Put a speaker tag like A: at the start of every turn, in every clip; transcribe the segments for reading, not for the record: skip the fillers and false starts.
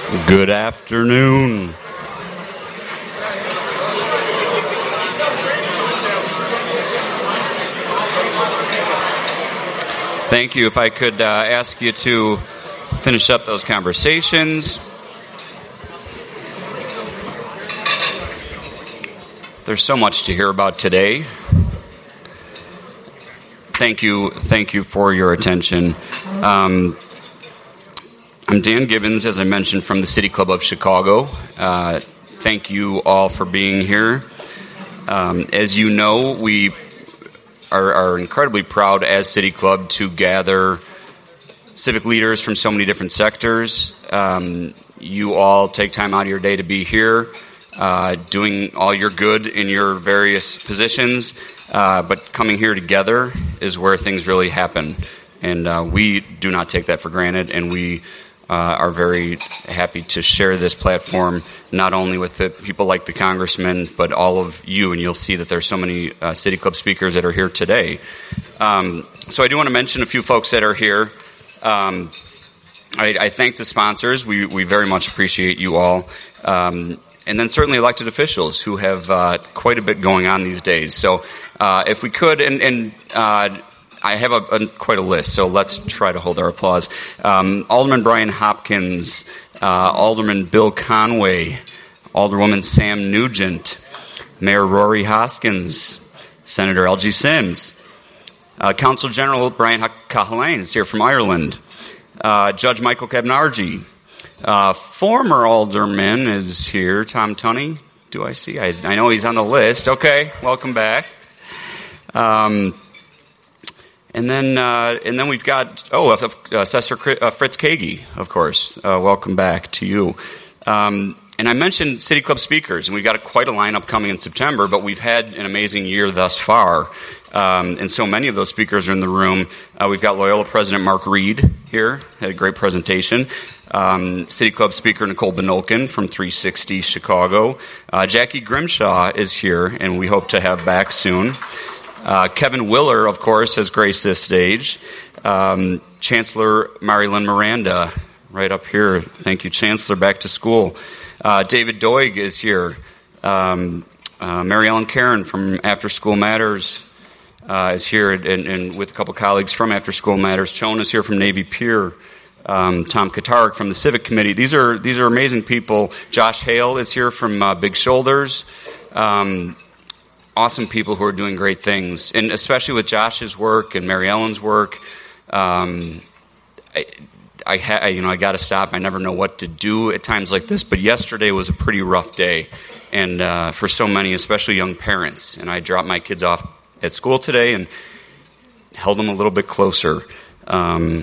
A: Good afternoon. Thank you. If I could ask you to finish up those conversations. There's so much to hear about today. Thank you for your attention. I'm Dan Gibbons, as I mentioned, from the City Club of Chicago. Thank you all for being here. As you know, we are incredibly proud as City Club to gather civic leaders from so many different sectors. You all take time out of your day to be here, doing all your good in your various positions, but coming here together is where things really happen. And we do not take that for granted, and we are very happy to share this platform not only with the people like the congressman, but all of you. And you'll see that there's so many City Club speakers that are here today. So I do want to mention a few folks that are here. I thank the sponsors. We very much appreciate you all. And then certainly elected officials who have quite a bit going on these days. So if we could, I have quite a list, so let's try to hold our applause. Alderman Brian Hopkins, Alderman Bill Conway, Alderwoman Sam Nugent, Mayor Rory Hoskins, Senator L.G. Sims, Council General Brian Cahalan is here from Ireland, Judge Michael Cabnargi, former Alderman is here, Tom Tunney. Do I see? I know he's on the list. Okay, welcome back. And then we've got Assessor Fritz Kagi, of course. Welcome back to you. And I mentioned City Club speakers, and we've got quite a lineup coming in September. But we've had an amazing year thus far, and so many of those speakers are in the room. We've got Loyola President Mark Reed here, had a great presentation. City Club speaker Nicole Benolkin from 360 Chicago. Jackie Grimshaw is here, and we hope to have back soon. Kevin Willer, of course, has graced this stage. Chancellor Marilyn Miranda, right up here. Thank you, Chancellor. Back to school. David Doig is here. Mary Ellen Karen from After School Matters is here, and with a couple colleagues from After School Matters. Chon is here from Navy Pier. Tom Katarik from the Civic Committee. These are amazing people. Josh Hale is here from Big Shoulders. Awesome people who are doing great things, and especially with Josh's work and Mary Ellen's work. I got to stop. I never know what to do at times like this, but yesterday was a pretty rough day, and for so many, especially young parents. And I dropped my kids off at school today and held them a little bit closer. So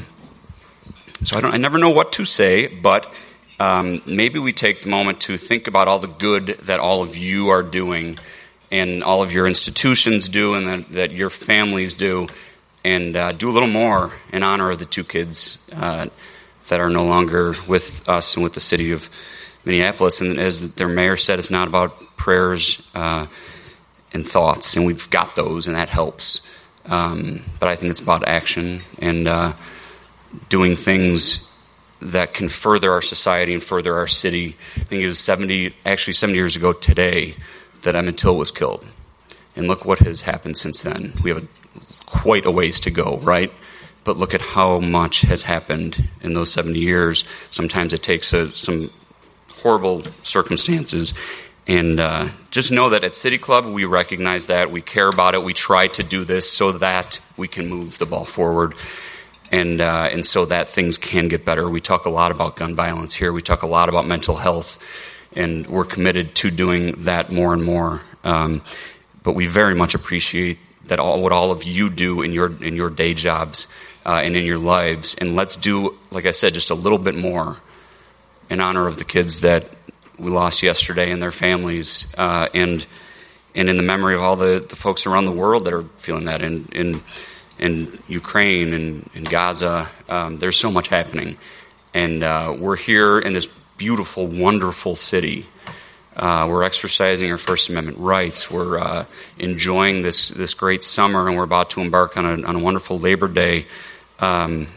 A: I never know what to say, but maybe we take the moment to think about all the good that all of you are doing, and all of your institutions do, and that your families do, and do a little more in honor of the two kids that are no longer with us and with the city of Minneapolis. And as their mayor said, it's not about prayers and thoughts, and we've got those, and that helps. But I think it's about action and doing things that can further our society and further our city. I think it was 70 years ago today that Emmett Till was killed. And look what has happened since then. We have quite a ways to go, right? But look at how much has happened in those 70 years. Sometimes it takes some horrible circumstances. And just know that at City Club, we recognize that. We care about it. We try to do this so that we can move the ball forward. And so that things can get better. We talk a lot about gun violence here. We talk a lot about mental health. And we're committed to doing that more and more. But we very much appreciate that what all of you do in your day jobs and in your lives. And let's do, like I said, just a little bit more in honor of the kids that we lost yesterday and their families, and in the memory of all the folks around the world that are feeling that in Ukraine and in Gaza. There's so much happening. And we're here in this beautiful, wonderful city. We're exercising our First Amendment rights. We're enjoying this great summer, and we're about to embark on a wonderful Labor Day.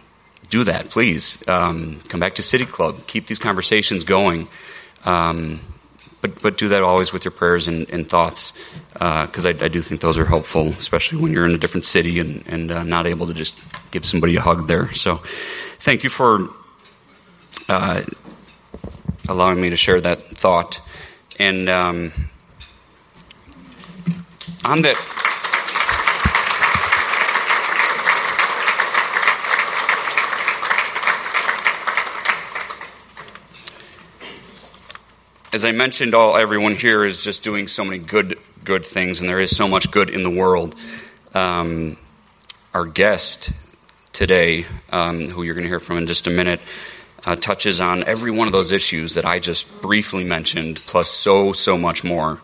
A: do that, please. Come back to City Club. Keep these conversations going. But do that always with your prayers and thoughts, because I do think those are helpful, especially when you're in a different city and not able to just give somebody a hug there. So thank you for allowing me to share that thought. And on that... As I mentioned, everyone here is just doing so many good things, and there is so much good in the world. Our guest today, who you're going to hear from in just a minute, touches on every one of those issues that I just briefly mentioned, plus so much more.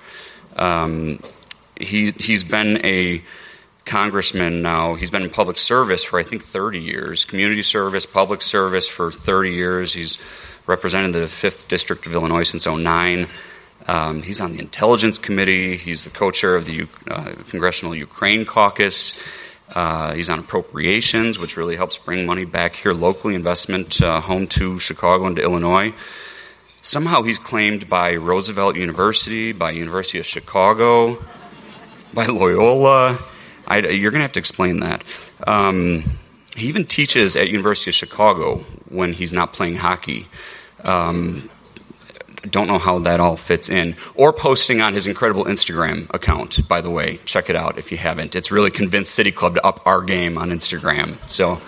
A: He's been a congressman now. He's been in public service for, I think, 30 years. Community service, public service for 30 years. He's represented the 5th District of Illinois since 2009. He's on the Intelligence Committee. He's the co-chair of the Congressional Ukraine Caucus. He's on Appropriations, which really helps bring money back here locally, investment home to Chicago and to Illinois. Somehow he's claimed by Roosevelt University, by University of Chicago, by Loyola. You're going to have to explain that. He even teaches at University of Chicago when he's not playing hockey. Don't know how that all fits in. Or posting on his incredible Instagram account, by the way. Check it out if you haven't. It's really convinced City Club to up our game on Instagram. So,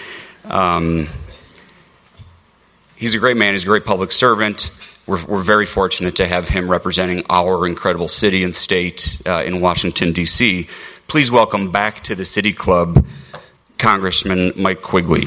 A: he's a great man. He's a great public servant. We're very fortunate to have him representing our incredible city and state in Washington, D.C. Please welcome back to the City Club, Congressman Mike Quigley.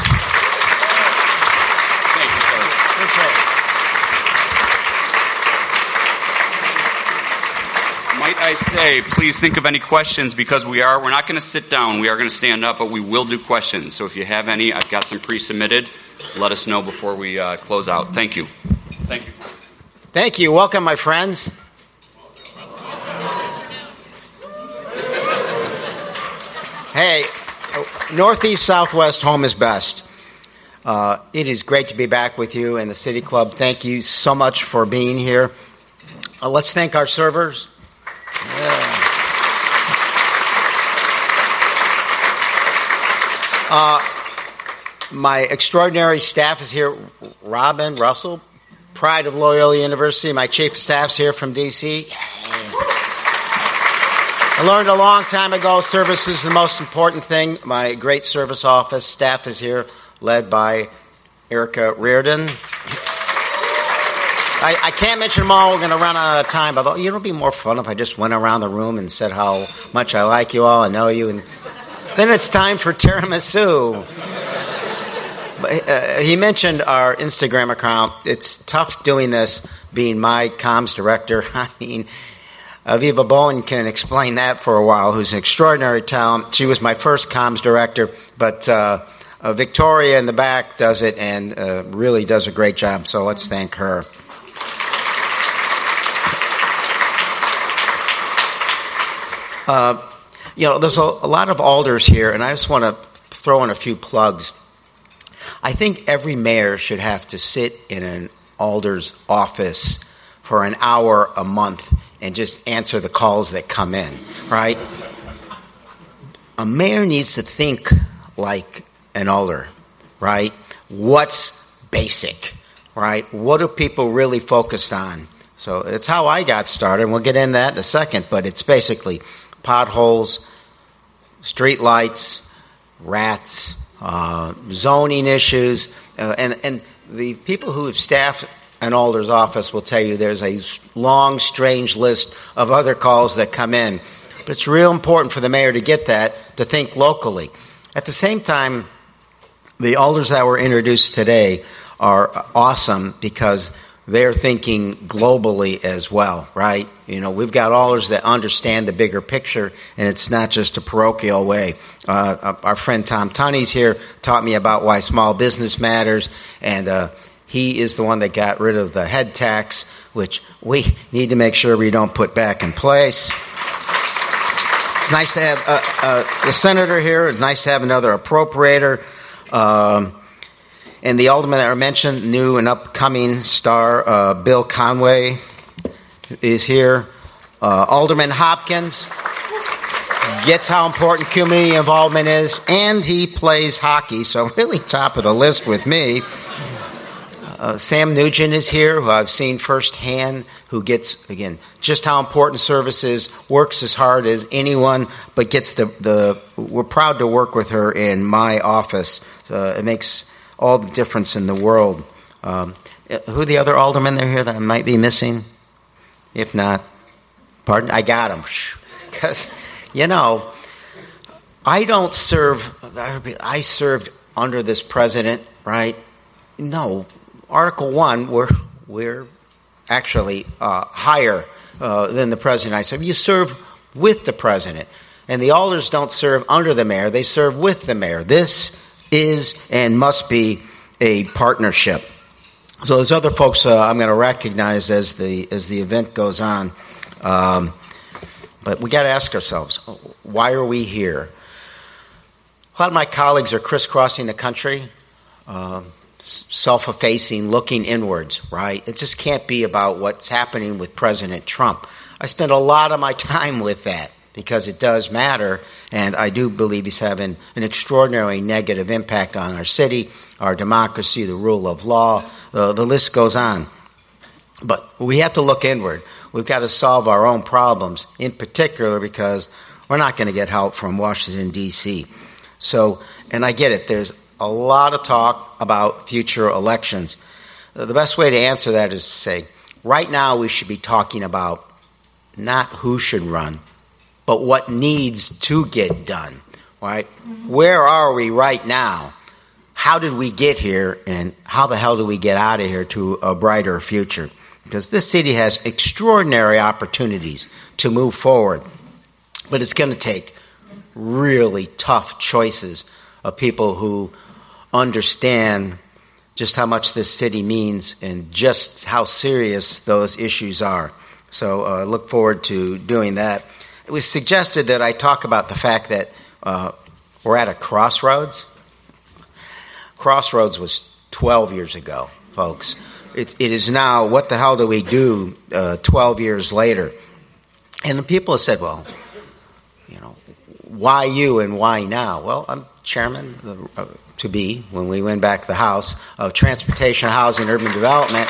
A: I say, please think of any questions, because we're not going to sit down. We are going to stand up, but we will do questions. So if you have any, I've got some pre-submitted. Let us know before we close out. Thank you. Thank you.
B: Thank you. Welcome, my friends. Hey, Northeast Southwest, home is best. It is great to be back with you in the City Club. Thank you so much for being here. Let's thank our servers. My extraordinary staff is here. Robin Russell, pride of Loyola University. My chief of staff's here from D.C. I learned a long time ago service is the most important thing. My great service office staff is here, led by Erica Reardon. I can't mention them all. We're going to run out of time. Although, it would be more fun if I just went around the room and said how much I like you all and know you. And then it's time for tiramisu. He mentioned our Instagram account. It's tough doing this, being my comms director. I mean, Aviva Bowen can explain that for a while, who's an extraordinary talent. She was my first comms director, but Victoria in the back does it and really does a great job, so let's thank her. There's a lot of alders here, and I just want to throw in a few plugs. I think every mayor should have to sit in an alder's office for an hour a month and just answer the calls that come in, right? A mayor needs to think like an alder, right? What's basic, right? What are people really focused on? So it's how I got started, and we'll get into that in a second, but it's basically potholes, street lights, rats, zoning issues, and the people who have staffed an alder's office will tell you there's a long, strange list of other calls that come in. But it's real important for the mayor to get that, to think locally. At the same time, the alders that were introduced today are awesome because they're thinking globally as well, right? We've got alders that understand the bigger picture, and it's not just a parochial way. Our friend Tom Tunney's here, taught me about why small business matters, and he is the one that got rid of the head tax, which we need to make sure we don't put back in place. It's nice to have the senator here. It's nice to have another appropriator. And the aldermen that are mentioned, new and upcoming star, Bill Conway is here. Alderman Hopkins gets how important community involvement is, and he plays hockey, so really top of the list with me. Sam Nugent is here, who I've seen firsthand, who gets, again, just how important service is, works as hard as anyone, but gets we're proud to work with her in my office. It makes all the difference in the world. Who are the other aldermen that are here that I might be missing? If not, pardon? I got them. Because, I don't serve, I served under this president, right? No. Article 1, we're actually higher than the president. I serve. You serve with the president. And the alders don't serve under the mayor. They serve with the mayor. This is and must be a partnership. So there's other folks I'm going to recognize as the event goes on. But we got to ask ourselves, why are we here? A lot of my colleagues are crisscrossing the country, self-effacing, looking inwards, right? It just can't be about what's happening with President Trump. I spend a lot of my time with that because it does matter, and I do believe he's having an extraordinarily negative impact on our city, our democracy, the rule of law. The list goes on. But we have to look inward. We've got to solve our own problems, in particular because we're not going to get help from Washington, D.C. So, and I get it, there's a lot of talk about future elections. The best way to answer that is to say, right now we should be talking about not who should run, but what needs to get done, right? Where are we right now? How did we get here, and how the hell do we get out of here to a brighter future? Because this city has extraordinary opportunities to move forward, but it's going to take really tough choices of people who understand just how much this city means and just how serious those issues are. So I look forward to doing that. It was suggested that I talk about the fact that we're at a crossroads. Crossroads was 12 years ago, folks. It is now, what the hell do we do 12 years later? And the people have said, well, why you and why now? Well, I'm chairman to be, when we win back the House, of Transportation, Housing, Urban Development.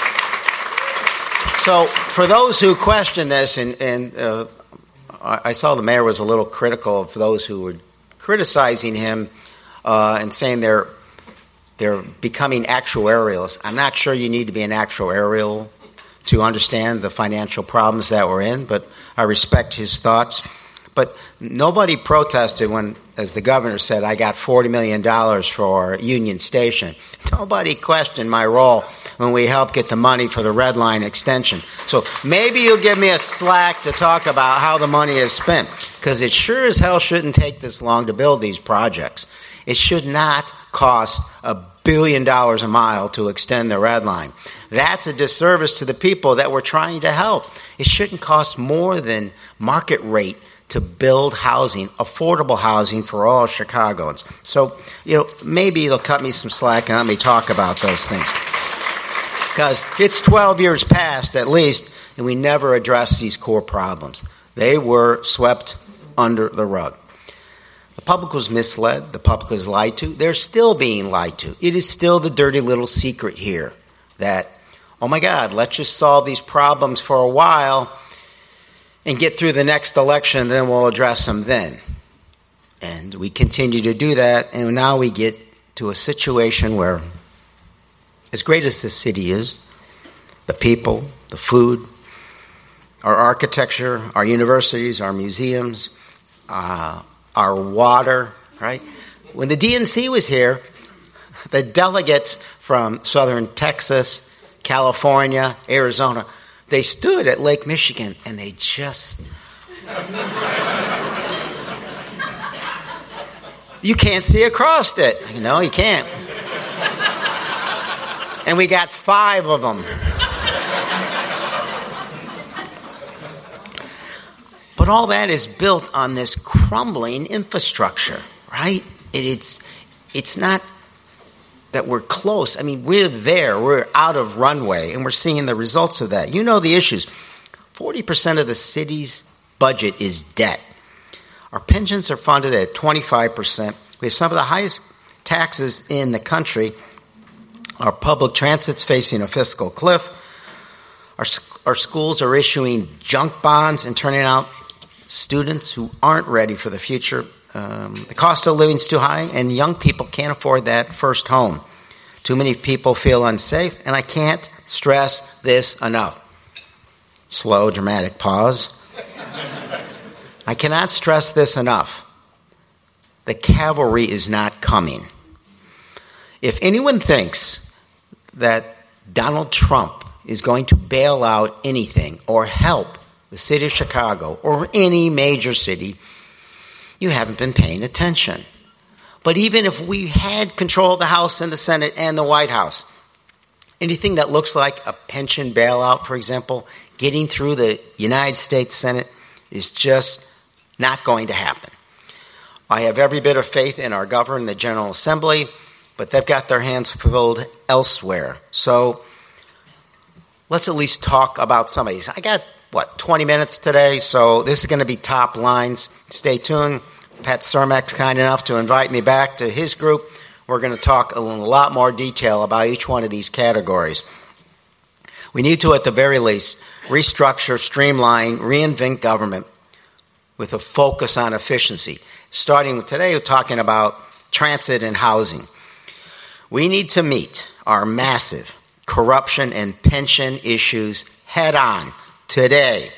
B: So for those who question this, and I saw the mayor was a little critical of those who were criticizing him and saying they're becoming actuarials. I'm not sure you need to be an actuarial to understand the financial problems that we're in, but I respect his thoughts. But nobody protested when, as the governor said, I got $40 million for Union Station. Nobody questioned my role when we helped get the money for the Red Line extension. So maybe you'll give me a slack to talk about how the money is spent, because it sure as hell shouldn't take this long to build these projects. It should not cost $1 billion a mile to extend the Red Line. That's a disservice to the people that we're trying to help. It shouldn't cost more than market rate to build housing, affordable housing for all Chicagoans. So, maybe they'll cut me some slack and let me talk about those things. Because it's 12 years past, at least, and we never addressed these core problems. They were swept under the rug. The public was misled. The public was lied to. They're still being lied to. It is still the dirty little secret here that, oh my God, let's just solve these problems for a while and get through the next election, then we'll address them then. And we continue to do that, and now we get to a situation where, as great as this city is, the people, the food, our architecture, our universities, our museums, our water, right? When the DNC was here, the delegates from southern Texas, California, Arizona, they stood at Lake Michigan and they just... You can't see across it. You can't. And we got 5 of them. But all that is built on this crumbling infrastructure, right? It's not that we're close. I mean, we're there. We're out of runway, and we're seeing the results of that. You know the issues. 40% of the city's budget is debt. Our pensions are funded at 25%. We have some of the highest taxes in the country. Our public transit's facing a fiscal cliff. Our schools are issuing junk bonds and turning out students who aren't ready for the future. The cost of living is too high, and young people can't afford that first home. Too many people feel unsafe, and I can't stress this enough. Slow, dramatic pause. I cannot stress this enough. The cavalry is not coming. If anyone thinks that Donald Trump is going to bail out anything or help the city of Chicago or any major city, you haven't been paying attention. But even if we had control of the House and the Senate and the White House, anything that looks like a pension bailout, for example, getting through the United States Senate is just not going to happen. I have every bit of faith in our governor and the General Assembly, but they've got their hands filled elsewhere. So let's at least talk about some of these. I got, 20 minutes today, so this is going to be top lines. Stay tuned. Pat Cermak's kind enough to invite me back to his group. We're going to talk in a lot more detail about each one of these categories. We need to, at the very least, restructure, streamline, reinvent government with a focus on efficiency. Starting with today, we're talking about transit and housing. We need to meet our massive corruption and pension issues head on today.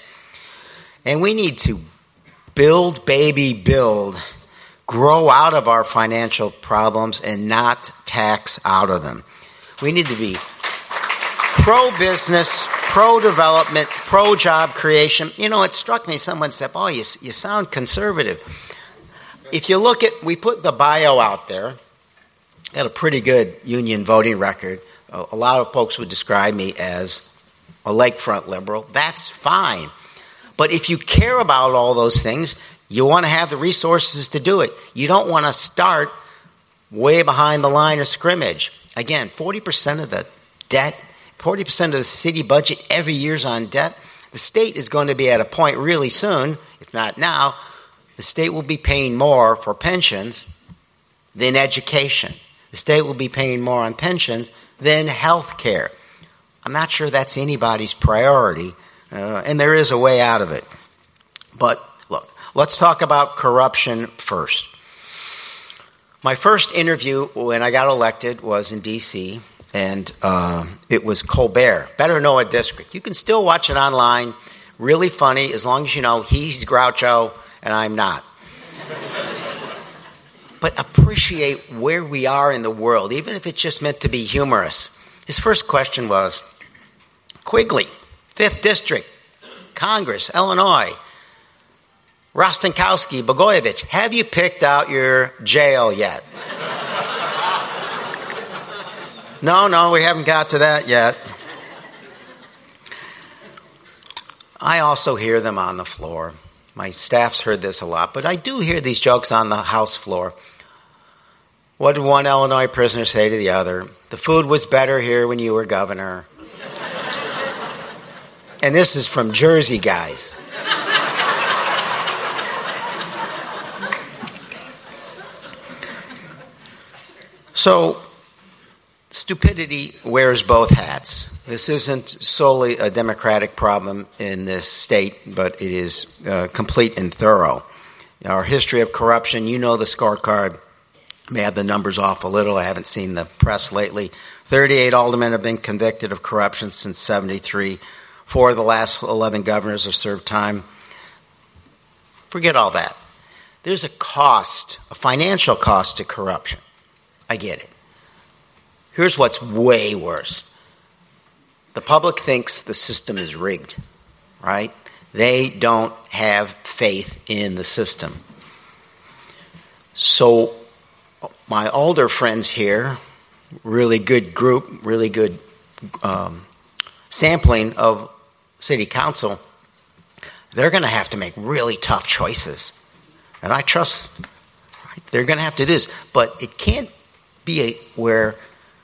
B: And we need to build, baby, build, grow out of our financial problems and not tax out of them. We need to be pro-business, pro-development, pro-job creation. You know, it struck me, someone said, you sound conservative. If you look at, we put the bio out there, got a pretty good union voting record. A lot of folks would describe me as a lakefront liberal. That's fine. But if you care about all those things, you want to have the resources to do it. You don't want to start way behind the line of scrimmage. Again, 40% of the debt, 40% of the city budget every year is on debt. The state is going to be at a point really soon, if not now, the state will be paying more for pensions than education. The state will be paying more on pensions than health care. I'm not sure that's anybody's priority, and there is a way out of it. But look, let's talk about corruption first. My first interview when I got elected was in D.C., and it was Colbert, Better Know a District. You can still watch it online. Really funny, as long as you know he's Groucho and I'm not. But appreciate where we are in the world, even if it's just meant to be humorous. His first question was, Quigley, 5th District, Congress, Illinois, Rostenkowski, Blagojevich, have you picked out your jail yet? No, we haven't got to that yet. I also hear them on the floor. My staff's heard this a lot, but I do hear these jokes on the House floor. What did one Illinois prisoner say to the other? The food was better here when you were governor. And this is from Jersey guys. So, stupidity wears both hats. This isn't solely a Democratic problem in this state, but it is complete and thorough. Our history of corruption, you know the scorecard. May have the numbers off a little. I haven't seen the press lately. 38 aldermen have been convicted of corruption since 1973. 4 of the last 11 governors have served time. Forget all that. There's a cost, a financial cost to corruption. I get it. Here's what's way worse. The public thinks the system is rigged, right? They don't have faith in the system. So my older friends here, really good group, really good sampling of city council, they're going to have to make really tough choices. And I trust they're going to have to do this. But it can't be where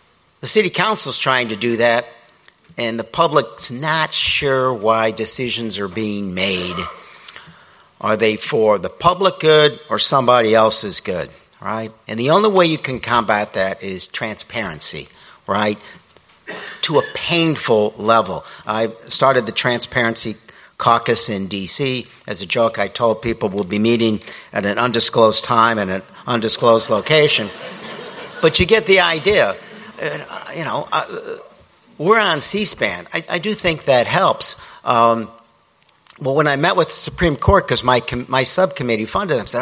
B: The city council's trying to do that, and the public's not sure why decisions are being made. Are they for the public good or somebody else's good, right? And the only way you can combat that is transparency, right? To a painful level. I started the Transparency Caucus in D.C. As a joke, I told people we'll be meeting at an undisclosed time and an undisclosed location. But you get the idea. We're on C-SPAN. I do think that helps. Well, when I met with the Supreme Court, because my subcommittee funded them, said,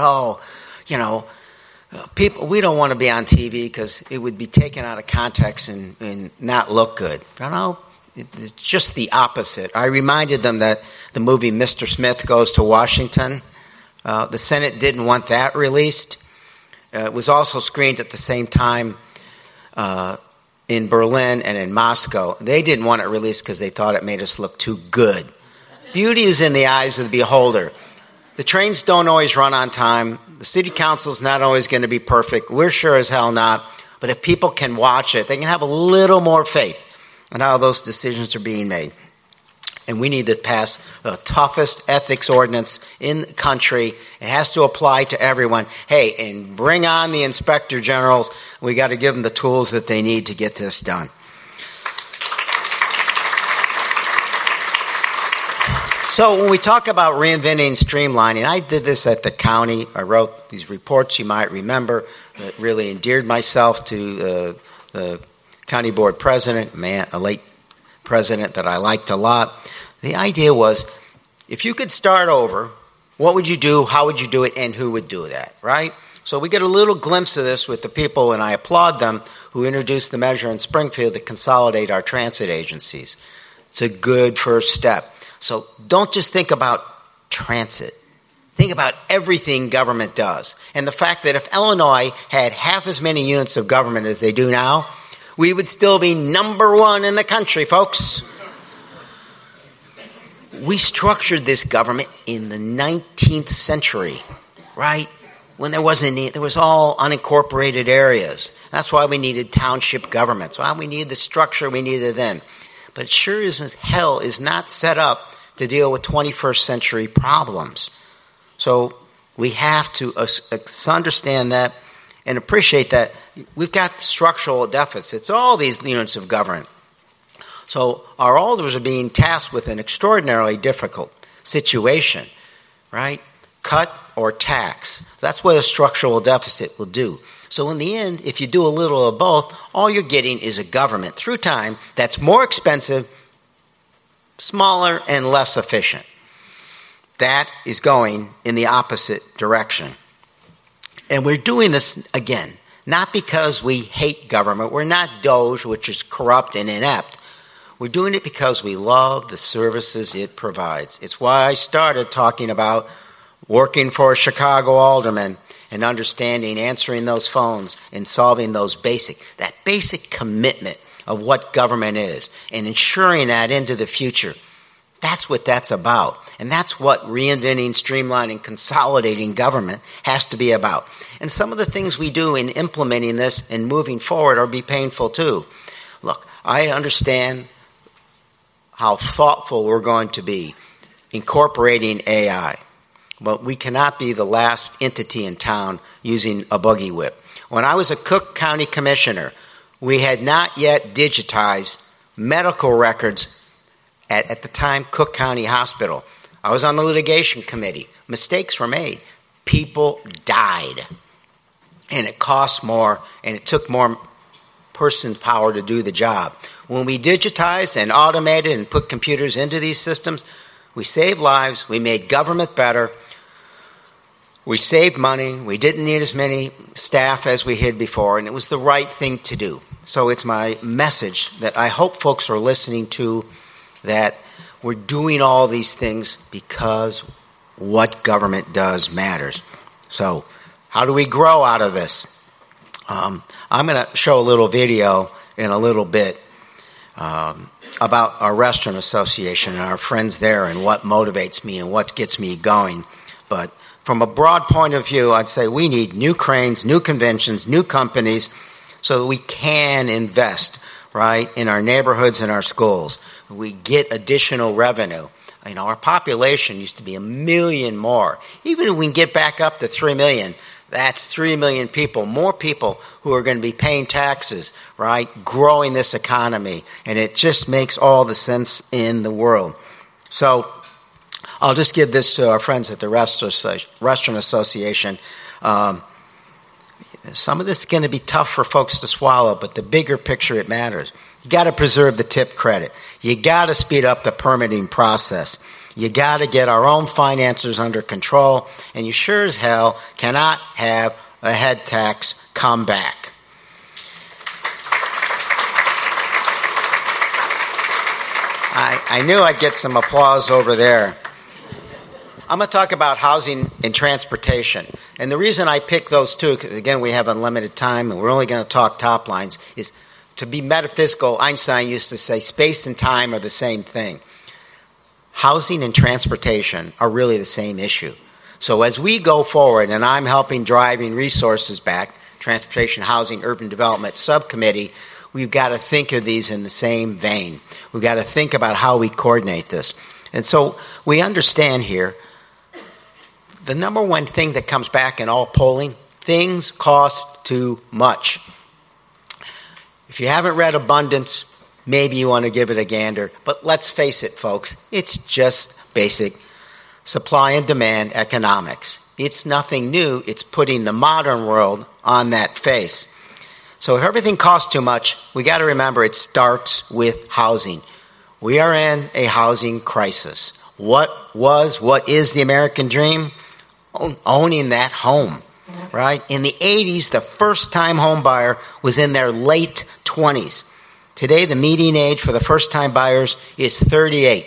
B: people, we don't want to be on TV because it would be taken out of context and not look good. It's just the opposite. I reminded them that the movie Mr. Smith Goes to Washington, the Senate didn't want that released. It was also screened at the same time in Berlin and in Moscow. They didn't want it released because they thought it made us look too good. Beauty is in the eyes of the beholder. The trains don't always run on time. The city council's not always going to be perfect. We're sure as hell not. But if people can watch it, they can have a little more faith in how those decisions are being made. And we need to pass the toughest ethics ordinance in the country. It has to apply to everyone. Hey, and bring on the inspector generals. We got to give them the tools that they need to get this done. So when we talk about reinventing streamlining, I did this at the county. I wrote these reports you might remember that really endeared myself to the county board president, a late president that I liked a lot. The idea was, if you could start over, what would you do, how would you do it, and who would do that, right? So we get a little glimpse of this with the people, and I applaud them, who introduced the measure in Springfield to consolidate our transit agencies. It's a good first step. So don't just think about transit. Think about everything government does. And the fact that if Illinois had half as many units of government as they do now, we would still be number one in the country, folks. We structured this government in the 19th century, right? When there was all unincorporated areas. That's why we needed township governments. Why we needed the structure we needed then. But it sure as hell is not set up to deal with 21st century problems. So we have to understand that and appreciate that we've got structural deficits. All these units of government. So our alders are being tasked with an extraordinarily difficult situation, right? Cut or tax. That's what a structural deficit will do. So in the end, if you do a little of both, all you're getting is a government through time that's more expensive, smaller, and less efficient. That is going in the opposite direction. And we're doing this, again, not because we hate government. We're not Doge, which is corrupt and inept. We're doing it because we love the services it provides. It's why I started talking about working for a Chicago alderman and understanding, answering those phones, and solving that basic commitment of what government is and ensuring that into the future. That's what that's about. And that's what reinventing, streamlining, consolidating government has to be about. And some of the things we do in implementing this and moving forward are be painful too. Look, I understand how thoughtful we're going to be incorporating AI. But we cannot be the last entity in town using a buggy whip. When I was a Cook County commissioner, we had not yet digitized medical records at the time Cook County Hospital. I was on the litigation committee. Mistakes were made. People died. And it cost more, and it took more person power to do the job. When we digitized and automated and put computers into these systems, we saved lives, we made government better, we saved money, we didn't need as many staff as we had before, and it was the right thing to do. So it's my message that I hope folks are listening to, that we're doing all these things because what government does matters. So how do we grow out of this? I'm going to show a little video in a little bit about our restaurant association and our friends there and what motivates me and what gets me going. But from a broad point of view, I'd say we need new cranes, new conventions, new companies so that we can invest right, in our neighborhoods and our schools. We get additional revenue. Our population used to be 1 million more. Even if we can get back up to 3 million, that's 3 million people, more people who are going to be paying taxes, right, growing this economy. And it just makes all the sense in the world. So I'll just give this to our friends at the Restaurant Association. Some of this is going to be tough for folks to swallow, but the bigger picture, it matters. You got to preserve the tip credit. You got to speed up the permitting process. You got to get our own finances under control, and you sure as hell cannot have a head tax come back. I knew I'd get some applause over there. I'm going to talk about housing and transportation. And the reason I picked those two, because again, we have unlimited time and we're only going to talk top lines, is to be metaphysical. Einstein used to say space and time are the same thing. Housing and transportation are really the same issue. So as we go forward, and I'm helping driving resources back, Transportation, Housing, Urban Development Subcommittee, we've got to think of these in the same vein. We've got to think about how we coordinate this. And so we understand here, the number one thing that comes back in all polling, things cost too much. If you haven't read Abundance, maybe you want to give it a gander. But let's face it, folks, it's just basic supply and demand economics. It's nothing new. It's putting the modern world on that face. So if everything costs too much, we got to remember it starts with housing. We are in a housing crisis. What is the American dream? Owning that home, right? In the 80s, the first-time home buyer was in their late 20s. Today, the median age for the first-time buyers is 38.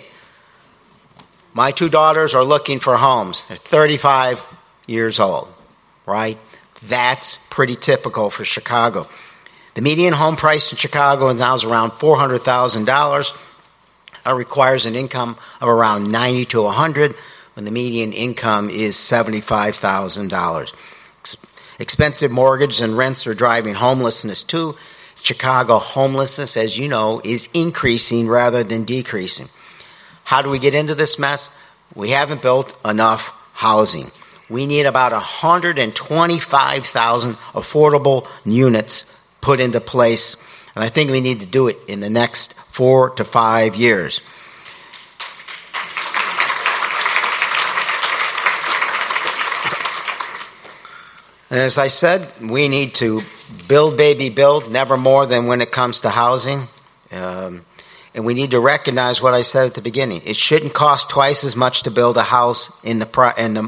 B: My two daughters are looking for homes. They're 35 years old, right? That's pretty typical for Chicago. The median home price in Chicago now is around $400,000. It requires an income of around $90 to $100,000. When the median income is $75,000. Expensive mortgages and rents are driving homelessness too. Chicago homelessness, as you know, is increasing rather than decreasing. How do we get into this mess? We haven't built enough housing. We need about 125,000 affordable units put into place, and I think we need to do it in the next 4 to 5 years. And as I said, we need to build, baby, build, never more than when it comes to housing. And we need to recognize what I said at the beginning. It shouldn't cost twice as much to build a house for the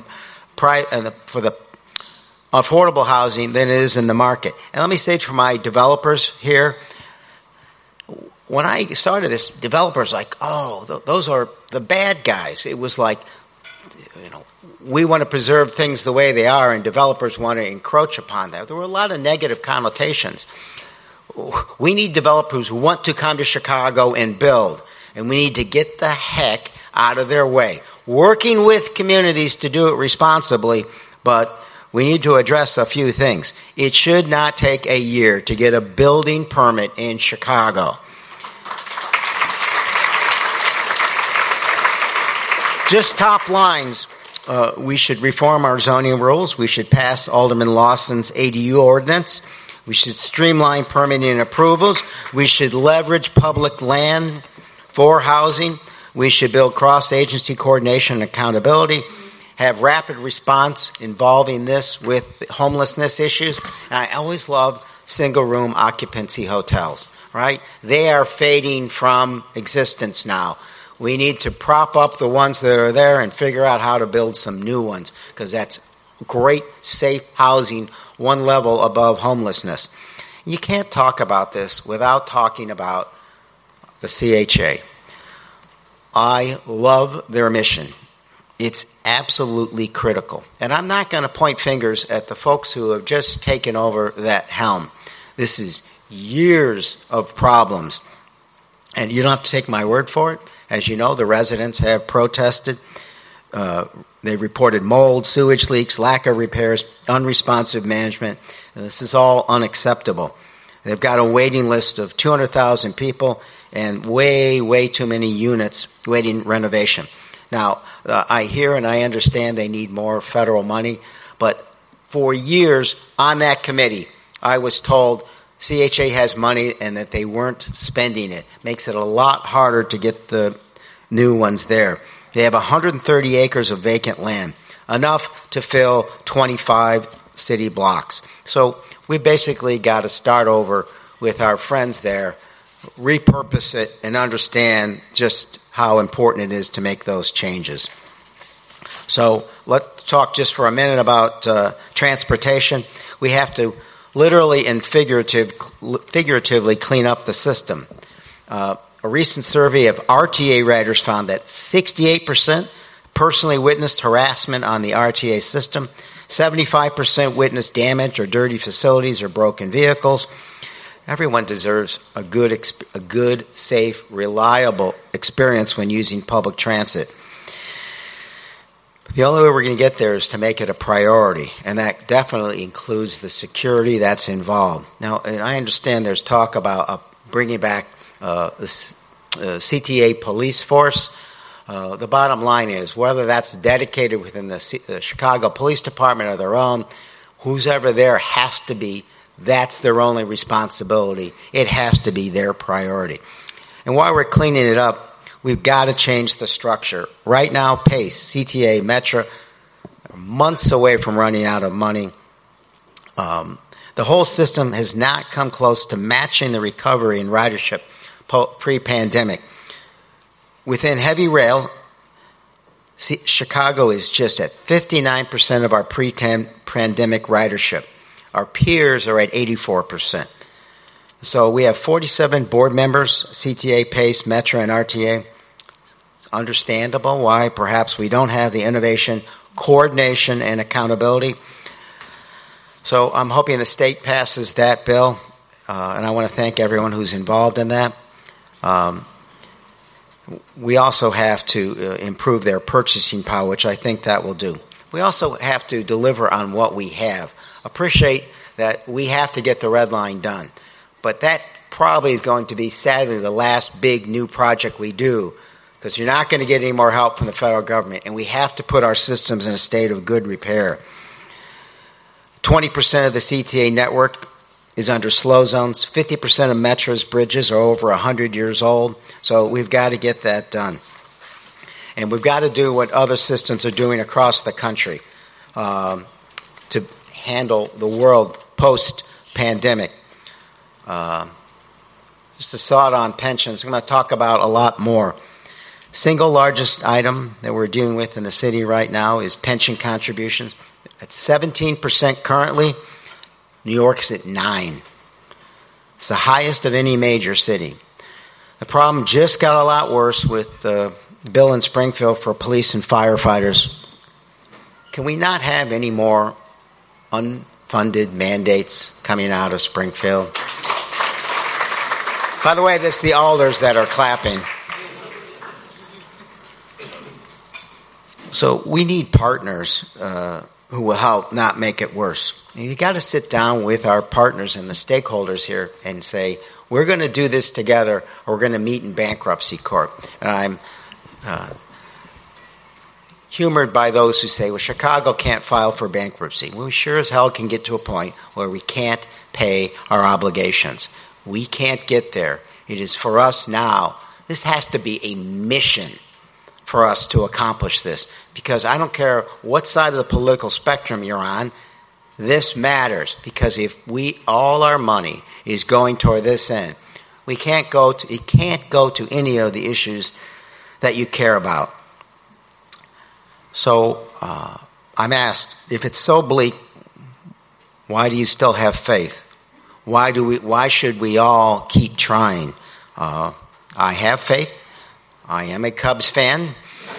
B: affordable housing than it is in the market. And let me say for my developers here, when I started this, developers like, those are the bad guys. It was like, we want to preserve things the way they are, and developers want to encroach upon that. There were a lot of negative connotations. We need developers who want to come to Chicago and build, and we need to get the heck out of their way. Working with communities to do it responsibly, but we need to address a few things. It should not take a year to get a building permit in Chicago. Just top lines. We should reform our zoning rules. We should pass Alderman Lawson's ADU ordinance. We should streamline permitting approvals. We should leverage public land for housing. We should build cross-agency coordination and accountability. Have rapid response involving this with homelessness issues. And I always loved single-room occupancy hotels, right? They are fading from existence now. We need to prop up the ones that are there and figure out how to build some new ones, because that's great, safe housing, one level above homelessness. You can't talk about this without talking about the CHA. I love their mission. It's absolutely critical. And I'm not going to point fingers at the folks who have just taken over that helm. This is years of problems. And you don't have to take my word for it. As you know, the residents have protested. They reported mold, sewage leaks, lack of repairs, unresponsive management. And this is all unacceptable. They've got a waiting list of 200,000 people and way too many units waiting renovation. Now, I hear and I understand they need more federal money, but for years on that committee, I was told CHA has money and that they weren't spending it. Makes it a lot harder to get the new ones there. They have 130 acres of vacant land, enough to fill 25 city blocks. So we basically got to start over with our friends there, repurpose it, and understand just how important it is to make those changes. So let's talk just for a minute about transportation. We have to literally and figuratively clean up the system. A recent survey of RTA riders found that 68% personally witnessed harassment on the RTA system, 75% witnessed damage or dirty facilities or broken vehicles. Everyone deserves a good, safe, reliable experience when using public transit. The only way we're going to get there is to make it a priority, and that definitely includes the security that's involved. Now, and I understand there's talk about bringing back the CTA police force. The bottom line is, whether that's dedicated within the Chicago Police Department or their own, who's ever there has to be, that's their only responsibility. It has to be their priority. And while we're cleaning it up, we've got to change the structure. Right now, PACE, CTA, Metro, are months away from running out of money. The whole system has not come close to matching the recovery in ridership pre-pandemic. Within heavy rail, Chicago is just at 59% of our pre-pandemic ridership. Our peers are at 84%. So we have 47 board members, CTA, PACE, Metro, and RTA. It's understandable why perhaps we don't have the innovation, coordination, and accountability. So I'm hoping the state passes that bill, and I want to thank everyone who's involved in that. We also have to improve their purchasing power, which I think that will do. We also have to deliver on what we have. Appreciate that we have to get the red line done. But that probably is going to be, sadly, the last big new project we do, because you're not going to get any more help from the federal government, and we have to put our systems in a state of good repair. 20% of the CTA network is under slow zones. 50% of Metro's bridges are over 100 years old, so we've got to get that done. And we've got to do what other systems are doing across the country to handle the world post-pandemic. Just a thought on pensions. I'm going to talk about a lot more. Single largest item that we're dealing with in the city right now is pension contributions. At 17% currently. New York's at 9%. It's the highest of any major city. The problem just got a lot worse with the bill in Springfield for police and firefighters. Can we not have any more unfunded mandates coming out of Springfield? By the way, this is the alders that are clapping. So we need partners who will help not make it worse. You got to sit down with our partners and the stakeholders here and say, we're going to do this together, or we're going to meet in bankruptcy court. And I'm humored by those who say, well, Chicago can't file for bankruptcy. Well, we sure as hell can get to a point where we can't pay our obligations. We can't get there. It is for us now. This has to be a mission for us to accomplish this, because I don't care what side of the political spectrum you're on. This matters, because if all our money is going toward this end, it can't go to any of the issues that you care about. So I'm asked, if it's so bleak, why do you still have faith? Why should we all keep trying? I have faith. I am a Cubs fan.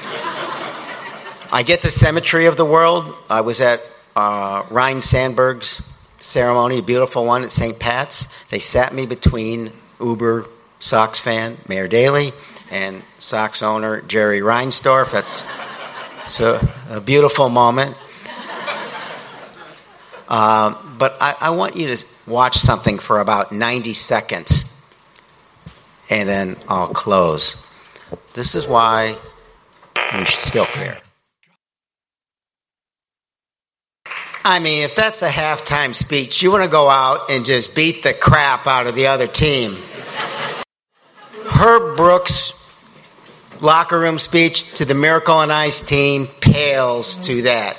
B: I get the symmetry of the world. I was at Ryne Sandberg's ceremony, a beautiful one at St. Pat's. They sat me between Uber Sox fan Mayor Daley and Sox owner Jerry Reinsdorf. That's a beautiful moment. but I want you to watch something for about 90 seconds, and then I'll close. This is why we should still care. I mean, if that's a halftime speech, you want to go out and just beat the crap out of the other team. Herb Brooks' locker room speech to the Miracle on Ice team pales to that.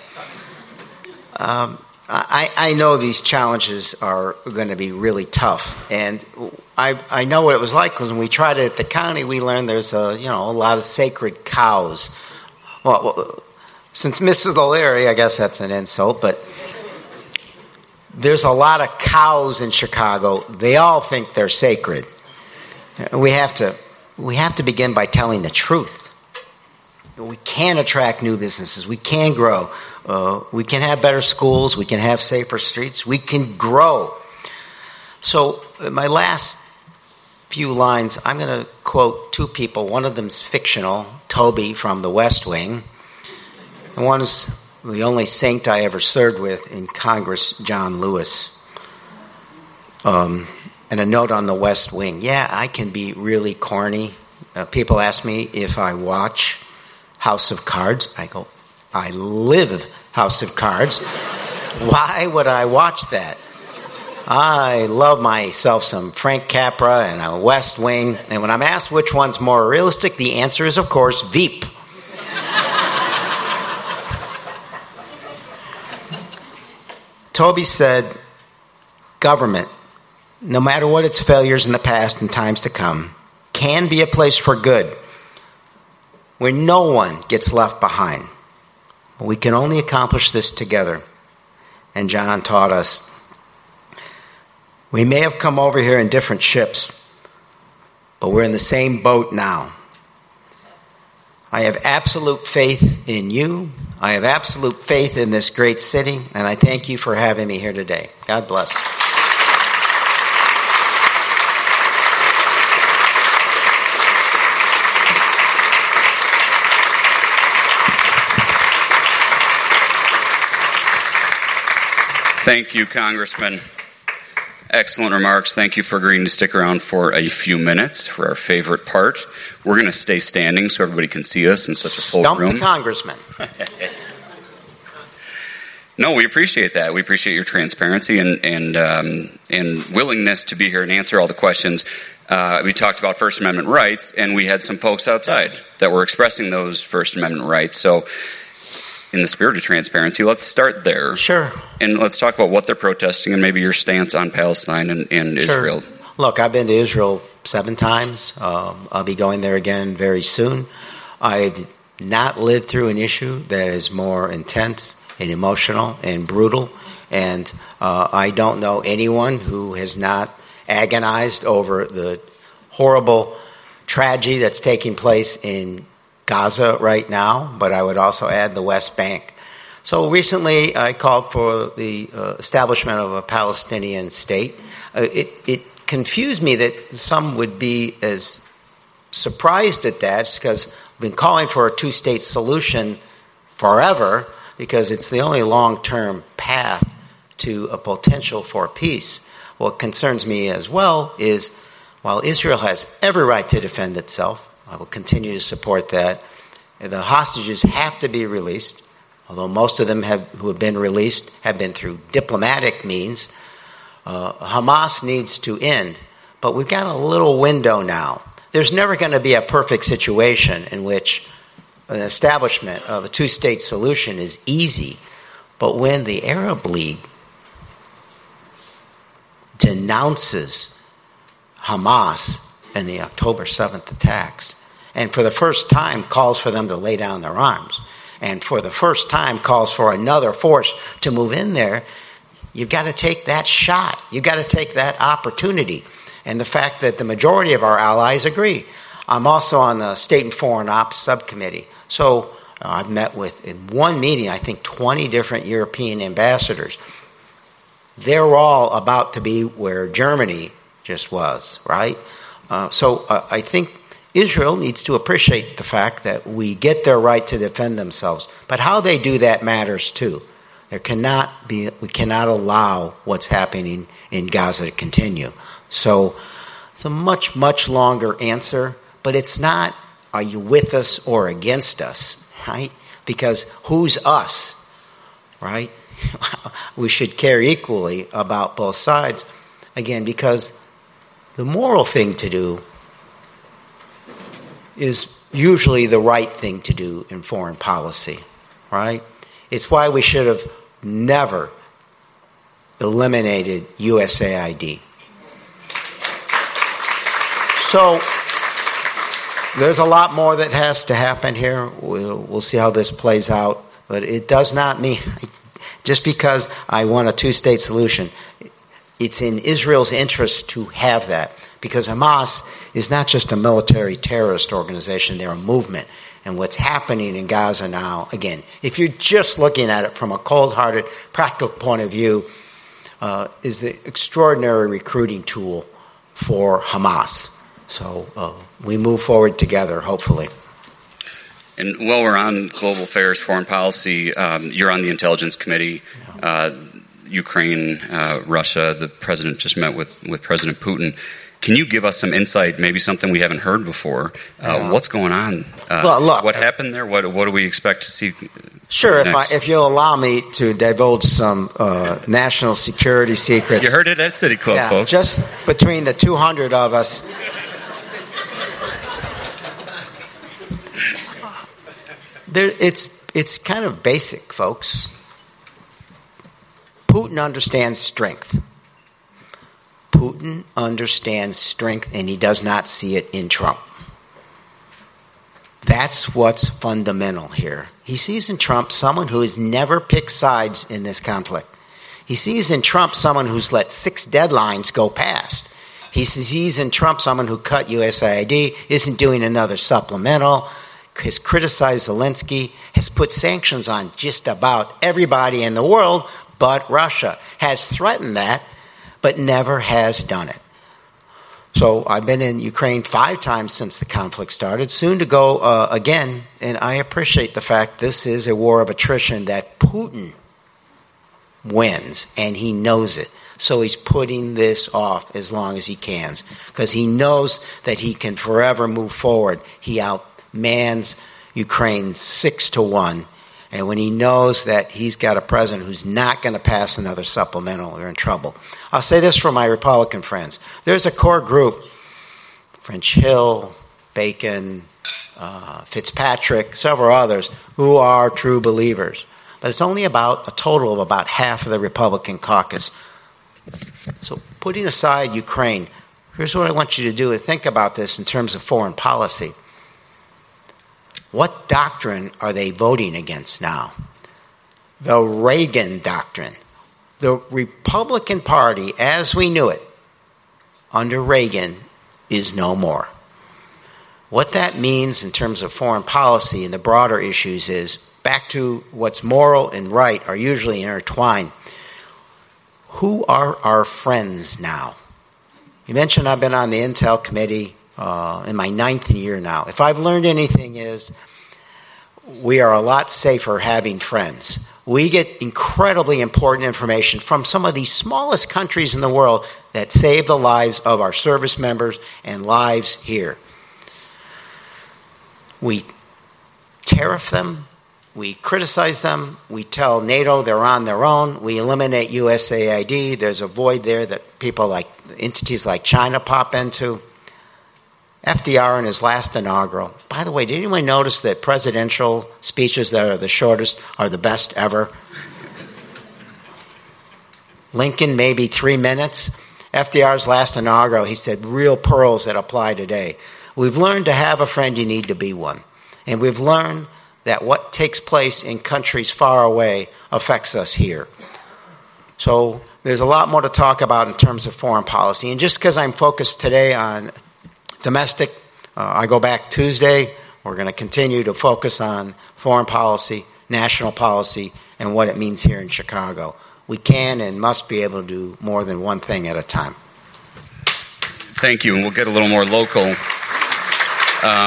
B: I know these challenges are going to be really tough, and I know what it was like because when we tried it at the county, we learned there's a lot of sacred cows. Well, since Mrs. O'Leary, I guess that's an insult, but there's a lot of cows in Chicago. They all think they're sacred. We have to begin by telling the truth. We can attract new businesses. We can grow. We can have better schools. We can have safer streets. We can grow. So my last few lines, I'm going to quote two people. One of them's fictional, Toby from The West Wing. And one is the only saint I ever served with in Congress, John Lewis. And a note on The West Wing. Yeah, I can be really corny. People ask me if I watch House of Cards. I go, I live House of Cards. Why would I watch that? I love myself some Frank Capra and a West Wing. And when I'm asked which one's more realistic, the answer is, of course, Veep. Toby said, government, no matter what its failures in the past and times to come, can be a place for good, where no one gets left behind. We can only accomplish this together. And John taught us, we may have come over here in different ships, but we're in the same boat now. I have absolute faith in you. I have absolute faith in this great city, and I thank you for having me here today. God bless.
A: Thank you, Congressman. Excellent remarks. Thank you for agreeing to stick around for a few minutes for our favorite part. We're going to stay standing so everybody can see us in such a full room.
B: Stump the Congressman.
A: No, we appreciate that. We appreciate your transparency and willingness to be here and answer all the questions. We talked about First Amendment rights, and we had some folks outside that were expressing those First Amendment rights. So in the spirit of transparency, let's start there.
B: Sure.
A: And let's talk about what they're protesting and maybe your stance on Palestine and Israel.
B: Look, I've been to Israel 7 times. I'll be going there again very soon. I've not lived through an issue that is more intense and emotional and brutal. And I don't know anyone who has not agonized over the horrible tragedy that's taking place in Gaza right now, but I would also add the West Bank. So recently I called for the establishment of a Palestinian state. It confused me that some would be as surprised at that because I've been calling for a 2-state solution forever because it's the only long-term path to a potential for peace. What concerns me as well is while Israel has every right to defend itself, I will continue to support that. The hostages have to be released, although most of them who have been released have been through diplomatic means. Hamas needs to end, but we've got a little window now. There's never going to be a perfect situation in which an establishment of a 2-state solution is easy, but when the Arab League denounces Hamas and the October 7th attacks, and for the first time calls for them to lay down their arms, and for the first time calls for another force to move in there, you've got to take that shot. You've got to take that opportunity. And the fact that the majority of our allies agree. I'm also on the State and Foreign Ops Subcommittee. So I've met with, in one meeting, I think 20 different European ambassadors. They're all about to be where Germany just was, right? So I think Israel needs to appreciate the fact that we get their right to defend themselves. But how they do that matters too. We cannot allow what's happening in Gaza to continue. So it's a much, much longer answer, but it's not, are you with us or against us, right? Because who's us, right? We should care equally about both sides. Again, because the moral thing to do is usually the right thing to do in foreign policy, right? It's why we should have never eliminated USAID. So there's a lot more that has to happen here. We'll see how this plays out. But it does not mean, just because I want a two-state solution, it's in Israel's interest to have that. Because Hamas is not just a military terrorist organization, they're a movement. And what's happening in Gaza now, again, if you're just looking at it from a cold-hearted, practical point of view, is the extraordinary recruiting tool for Hamas. So we move forward together, hopefully.
A: And while we're on global affairs, foreign policy, you're on the Intelligence Committee. Ukraine, Russia, the president just met with President Putin. Can you give us some insight, maybe something we haven't heard before? What's going on?
B: Well, look,
A: what happened there? What do we expect to see?
B: Sure, if you'll allow me to divulge some national security secrets.
A: You heard it at City Club, folks.
B: Just between the 200 of us. It's kind of basic, folks. Putin understands strength. Putin understands strength, and he does not see it in Trump. That's what's fundamental here. He sees in Trump someone who has never picked sides in this conflict. He sees in Trump someone who's let 6 deadlines go past. He sees in Trump someone who cut USAID, isn't doing another supplemental, has criticized Zelensky, has put sanctions on just about everybody in the world but Russia, has threatened that, but never has done it. So I've been in Ukraine 5 times since the conflict started, soon to go again, and I appreciate the fact this is a war of attrition that Putin wins, and he knows it. So he's putting this off as long as he can, because he knows that he can forever move forward. He outmans Ukraine 6-1, and when he knows that he's got a president who's not going to pass another supplemental, they're in trouble. I'll say this for my Republican friends. There's a core group, French Hill, Bacon, Fitzpatrick, several others, who are true believers. But it's only about a total of about half of the Republican caucus. So putting aside Ukraine, here's what I want you to do. Think about this in terms of foreign policy. What doctrine are they voting against now? The Reagan doctrine. The Republican Party, as we knew it, under Reagan, is no more. What that means in terms of foreign policy and the broader issues is, back to what's moral and right are usually intertwined. Who are our friends now? You mentioned I've been on the Intel Committee in my 9th year now. If I've learned anything is we are a lot safer having friends. We get incredibly important information from some of the smallest countries in the world that save the lives of our service members and lives here. We tariff them. We criticize them. We tell NATO they're on their own. We eliminate USAID. There's a void there that people like entities like China pop into. FDR in his last inaugural. By the way, did anyone notice that presidential speeches that are the shortest are the best ever? Lincoln, maybe 3 minutes. FDR's last inaugural, he said real pearls that apply today. We've learned to have a friend, you need to be one. And we've learned that what takes place in countries far away affects us here. So there's a lot more to talk about in terms of foreign policy. And just because I'm focused today on domestic, I go back Tuesday. We're going to continue to focus on foreign policy, national policy, and what it means here in Chicago. We can and must be able to do more than one thing at a time.
A: Thank you, and we'll get a little more local.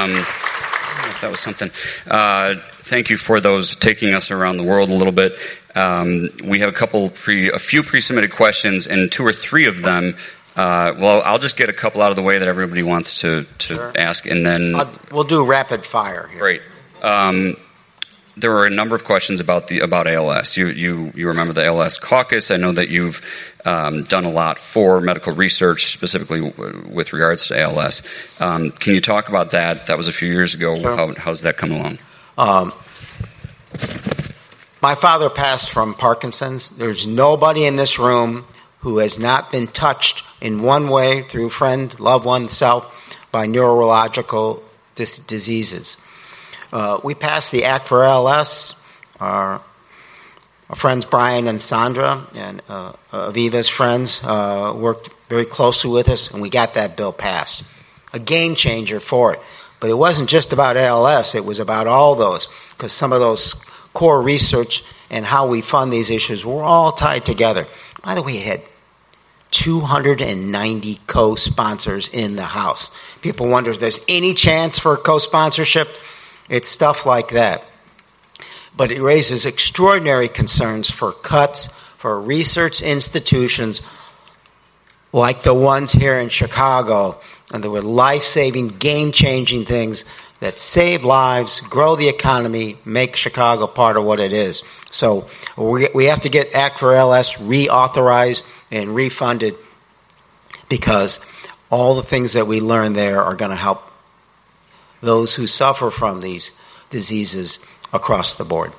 A: That was something. Thank you for those taking us around the world a little bit. We have a few pre-submitted questions, and 2 or 3 of them. I'll just get a couple out of the way that everybody wants to
B: Sure.
A: ask, and then
B: We'll do rapid fire here.
A: great. There were a number of questions about ALS. You remember the ALS caucus. I know that you've done a lot for medical research, specifically with regards to ALS. Can you talk about that? That was a few years ago.
B: Sure.
A: How's that come along?
B: My father passed from Parkinson's. There's nobody in this room who has not been touched in one way, through friend, loved one, self, by neurological diseases. We passed the Act for ALS. Our friends Brian and Sandra and Aviva's friends worked very closely with us, and we got that bill passed. A game changer for it. But it wasn't just about ALS. It was about all those, because some of those core research and how we fund these issues were all tied together. By the way, it had 290 co-sponsors in the House. People wonder if there's any chance for co-sponsorship. It's stuff like that. But it raises extraordinary concerns for cuts for research institutions like the ones here in Chicago, and there were life-saving, game-changing things that save lives, grow the economy, make Chicago part of what it is. So we have to get Act for ALS reauthorized and refunded, because all the things that we learn there are going to help those who suffer from these diseases across the board.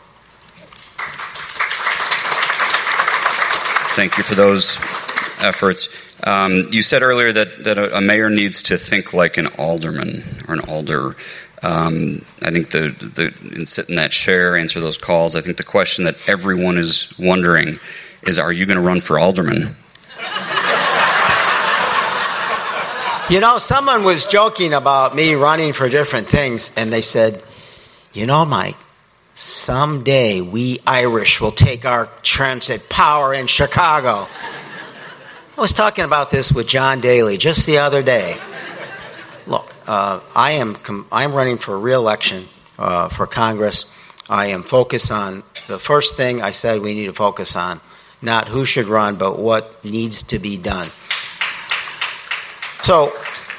A: Thank you for those efforts. You said earlier that a mayor needs to think like an alderman or an alder. I think and sit in that chair, answer those calls. I think the question that everyone is wondering is, are you going to run for alderman?
B: You know, someone was joking about me running for different things, and they said, you know, Mike, someday we Irish will take our transit power in Chicago. I was talking about this with John Daly just the other day. Look, I am running for re-election for Congress. I am focused on the first thing I said we need to focus on, not who should run, but what needs to be done. So,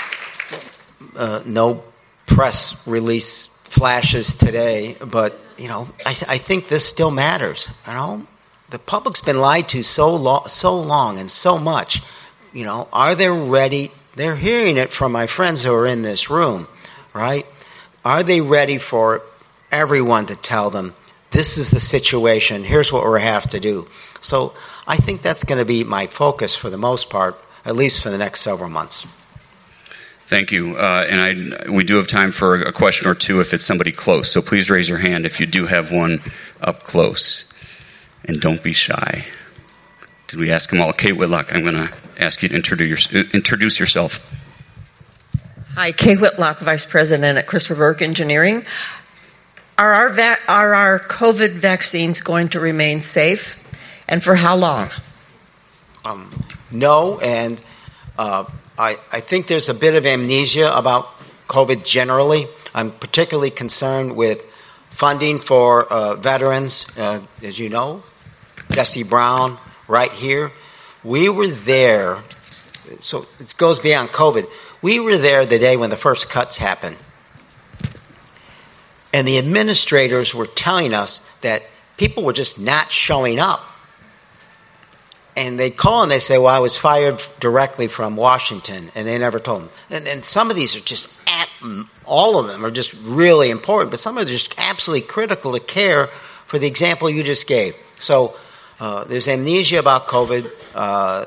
B: no press release flashes today, but, you know, I think this still matters. You know, the public's been lied to so long and so much. You know, are they ready? They're hearing it from my friends who are in this room, right? Are they ready for everyone to tell them, this is the situation, here's what we have to do? So I think that's going to be my focus for the most part, at least for the next several months.
A: Thank you. And we do have time for a question or two if it's somebody close. So please raise your hand if you do have one up close. And don't be shy. Did we ask them all? Kate Whitlock, I'm going to ask you to introduce yourself.
C: Hi, Kay Whitlock, Vice President at Christopher Burke Engineering. Are our COVID vaccines going to remain safe, and for how long?
B: No, and I think there's a bit of amnesia about COVID generally. I'm particularly concerned with funding for veterans. As you know, Jesse Brown, right here. We were there, so it goes beyond COVID. We were there the day when the first cuts happened. And the administrators were telling us that people were just not showing up. And they'd call and they'd say, well, I was fired directly from Washington, and they never told them. And some of these are just, all of them are just really important, but some are just absolutely critical to care for the example you just gave. So there's amnesia about COVID.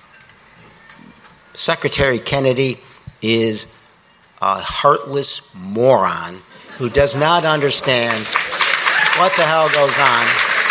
B: Secretary Kennedy is a heartless moron who does not understand what the hell goes on.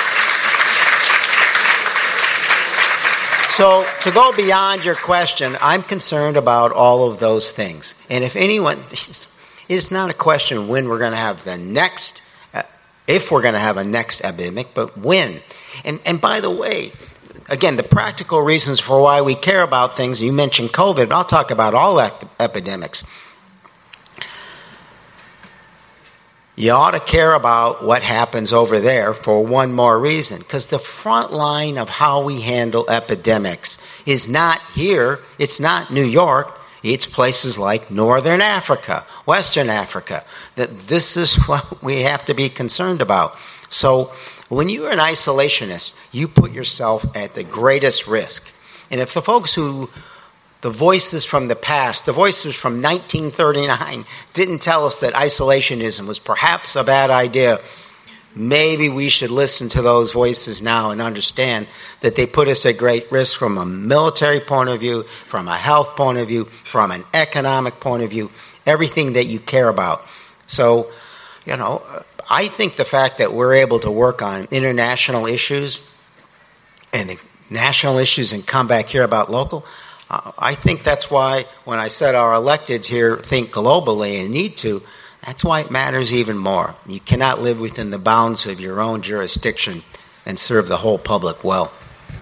B: So to go beyond your question, I'm concerned about all of those things. And if anyone, it's not a question when we're going to have the next, if we're going to have a next epidemic, but when. And by the way, again, the practical reasons for why we care about things, you mentioned COVID, but I'll talk about all epidemics. You ought to care about what happens over there for one more reason, because the front line of how we handle epidemics is not here. It's not New York. It's places like Northern Africa, Western Africa. This is what we have to be concerned about. So when you're an isolationist, you put yourself at the greatest risk. And if the voices from the past, the voices from 1939 didn't tell us that isolationism was perhaps a bad idea, maybe we should listen to those voices now and understand that they put us at great risk from a military point of view, from a health point of view, from an economic point of view, everything that you care about. So, I think the fact that we're able to work on international issues and the national issues and come back here about local, I think that's why when I said our electeds here think globally and need to, that's why it matters even more. You cannot live within the bounds of your own jurisdiction and serve the whole public well.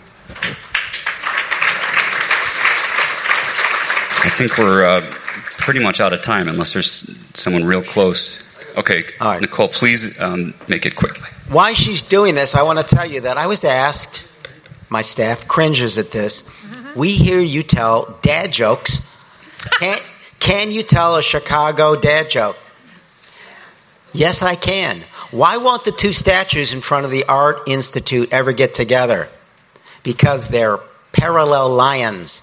A: I think we're pretty much out of time unless there's someone real close. Okay, all right. Nicole, please make it quick.
B: While she's doing this, I want to tell you that I was asked, my staff cringes at this, we hear you tell dad jokes. Can you tell a Chicago dad joke? Yes, I can. Why won't the two statues in front of the Art Institute ever get together? Because they're parallel lions.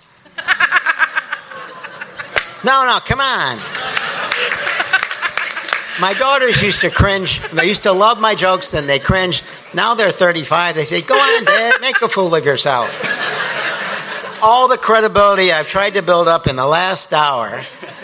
B: No, come on. My daughters used to cringe. They used to love my jokes, then they cringe. Now they're 35. They say, go on, Dad, make a fool of yourself. It's all the credibility I've tried to build up in the last hour.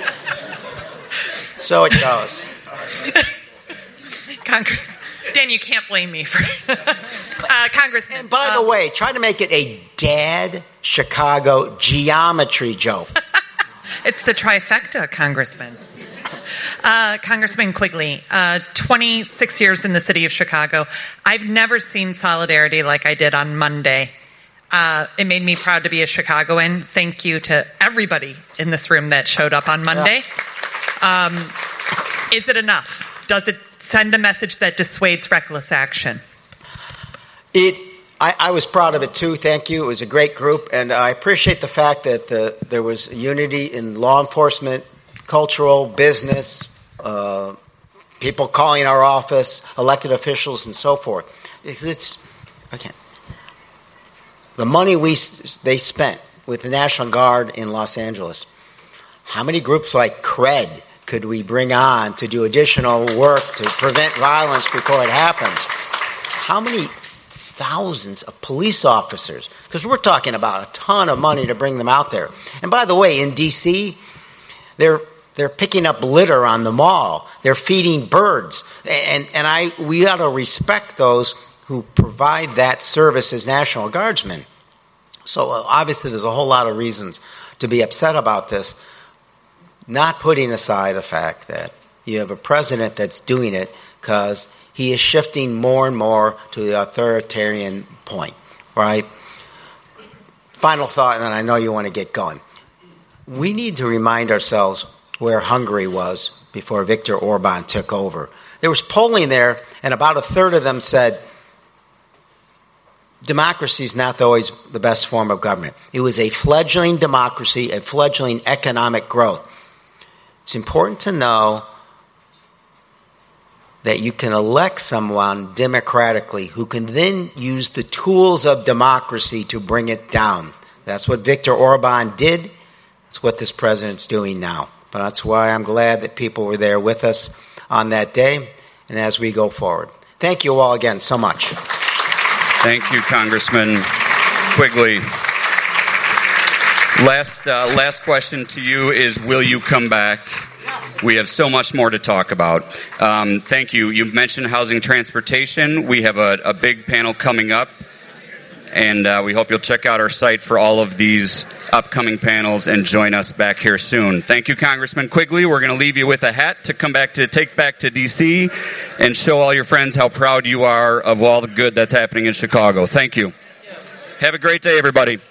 B: So it goes.
D: Congress. Dan, you can't blame me for Congressman.
B: And by the way, try to make it a dad Chicago geometry joke.
D: It's the trifecta, Congressman. Congressman Quigley, 26 years in the city of Chicago. I've never seen solidarity like I did on Monday. It made me proud to be a Chicagoan. Thank you to everybody in this room that showed up on Monday. Is it enough? Does it send a message that dissuades reckless action?
B: I was proud of it too. Thank you. It was a great group, and I appreciate the fact that there was unity in law enforcement, cultural, business, people calling our office, elected officials, and so forth. It's okay. The money they spent with the National Guard in Los Angeles. How many groups like CRED could we bring on to do additional work to prevent violence before it happens? How many thousands of police officers? Because we're talking about a ton of money to bring them out there. And by the way, in D.C., they're picking up litter on the mall. They're feeding birds. And we ought to respect those who provide that service as National Guardsmen. So obviously there's a whole lot of reasons to be upset about this, not putting aside the fact that you have a president that's doing it because he is shifting more and more to the authoritarian point, right? Final thought, and then I know you want to get going. We need to remind ourselves where Hungary was before Viktor Orban took over. There was polling there, and about a third of them said, democracy is not always the best form of government. It was a fledgling democracy, a fledgling economic growth. It's important to know that you can elect someone democratically who can then use the tools of democracy to bring it down. That's what Viktor Orban did. That's what this president's doing now. But that's why I'm glad that people were there with us on that day and as we go forward. Thank you all again so much.
A: Thank you, Congressman Quigley. Last question to you is, will you come back? We have so much more to talk about. Thank you. You mentioned housing transportation. We have a big panel coming up, and we hope you'll check out our site for all of these upcoming panels and join us back here soon. Thank you, Congressman Quigley. We're going to leave you with a hat to take back to D.C. and show all your friends how proud you are of all the good that's happening in Chicago. Thank you. Have a great day, everybody.